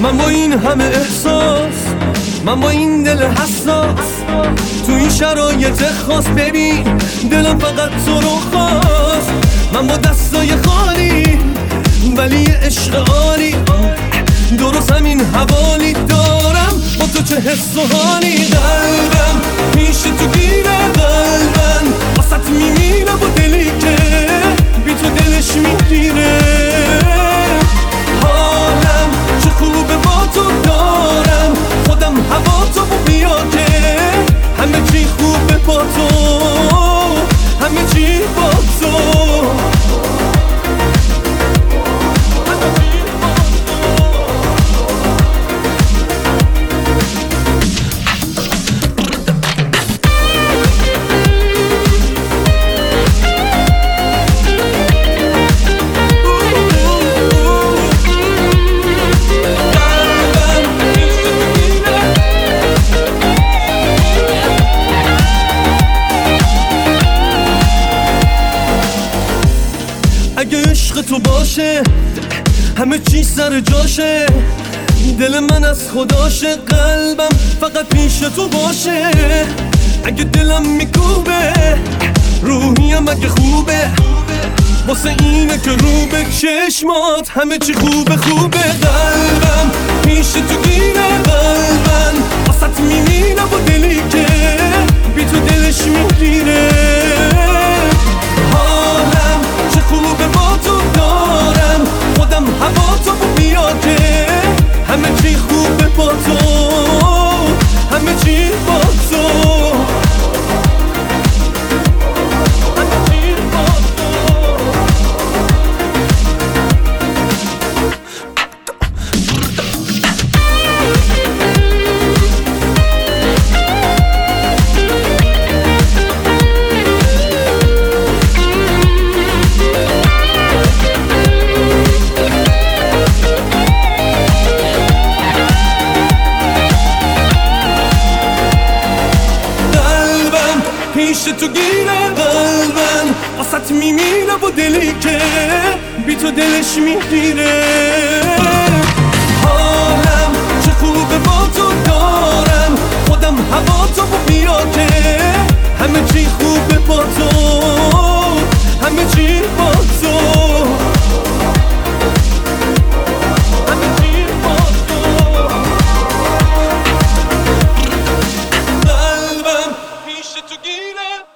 من با این همه احساس، من با این دل حساس، تو این شرایط خاص ببین دلم فقط تو رو خواست. من با دستای خالی ولی یه عشق عالی، درست همین حوالی دارم با تو چه حس و حالی. قلبم پیش تو گیره، قلبم واسط میمیره با دلی که بی تو دلش میگیره. حالم چه خوبه با تو دارم، خودم هوا تو بیا که همه چی خوبه با تو، همه چی با تو. اگه عشق تو باشه همه چی سر جاشه، دل من از خداشه، قلبم فقط پیش تو باشه. اگه دلم میکوبه روحیم اگه خوبه، واسه اینه که رو به چشمات همه چی خوبه خوبه. قلبم پیش تو گیره، قلبم واسط میمیره با دلی که بی تو دلش میگیره. حالم چه خوبه با تو دارم، خودم هوا تو بیا که همه چی خوبه با تو، همه چی با تو. پیش تو گیره، قلبم واسط میمیره با دلی که بی تو دلش میگیره. حالم چه خوبه با تو دارم، خودم هوا تو بیا که همه چی خوبه با تو، همه چی با تو، همه چی با تو. قلبم پیش تو گیره.